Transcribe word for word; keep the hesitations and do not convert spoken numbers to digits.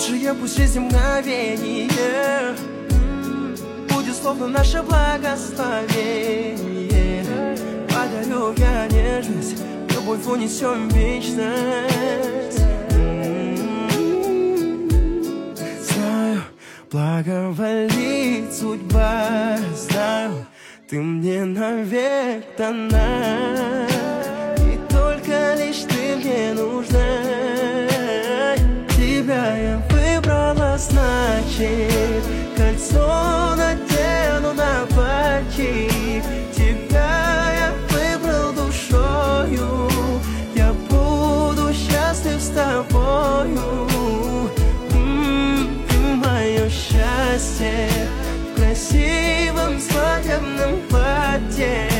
лучшее пусть жизнь мгновение будет словно наше благословение. Подарю я нежность, любовь унесем в вечность. Знаю, благоволит судьба, знаю, ты мне навек дана, и только лишь ты мне нужна. Тебя я выбрала, значит, кольцо надену на пальчик. Тебя я выбрал душою, я буду счастлив с тобою. М-м, ты мое счастье в красивом свадебном платье.